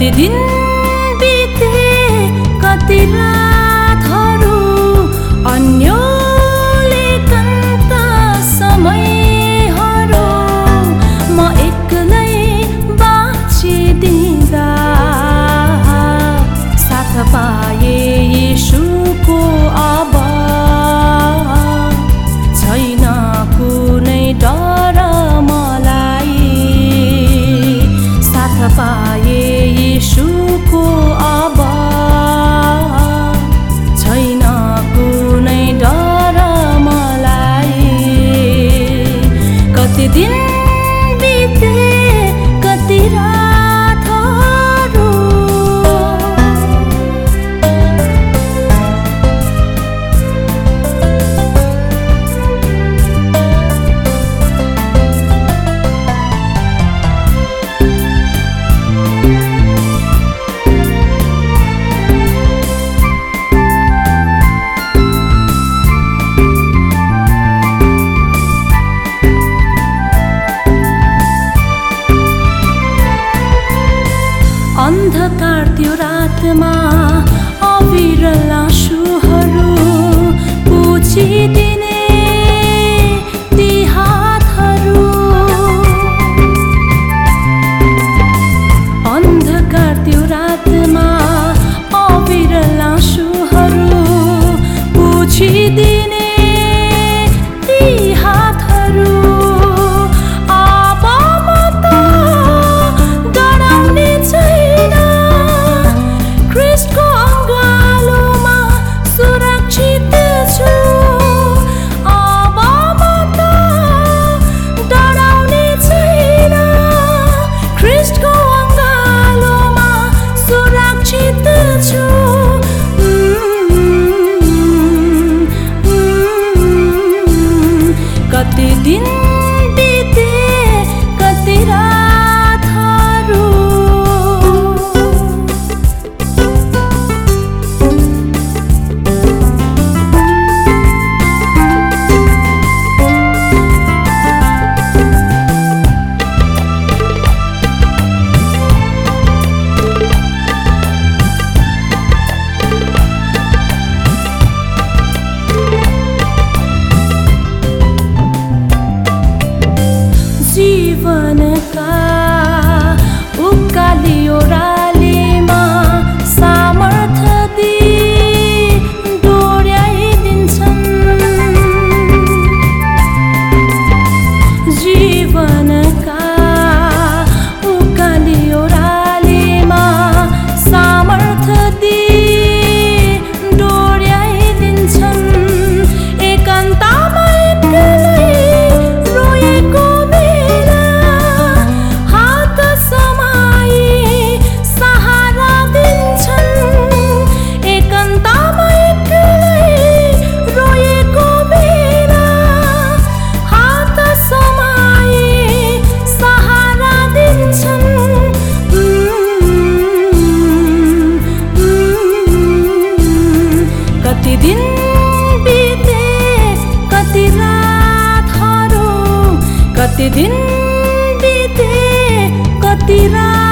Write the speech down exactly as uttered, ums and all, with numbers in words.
कति दिन बिते कति रातहरू अन्यले कन्त समयहरू म एक्लै बाँचिदिँदा साथ पाए येशूको अब छैन कुनै डर मलाई साथ पाए येशूको अब छैन कुनै डर मलाई कति दिन बिते कति रातहरू अन्धकार त्यो रातमा अविरल आँसुहरू पुछिदिने ती हातहरू अन्धकार त्यो रातमा अविरल आँसुहरू पुछिदिने ती हातहरू कति दिन बिते कति रातहरू जीवनका उकाली ओह्रालीमा सामर्थ्य दिई डोर्याइदिन्छन् जीवनका उकाली ओह्रालीमा सामर्थ्य दिई डोर्याइदिन्छन् एकान्तमा एक्लै रोएको कति दिन बिते कति रातहरू कति दिन बिते कति रात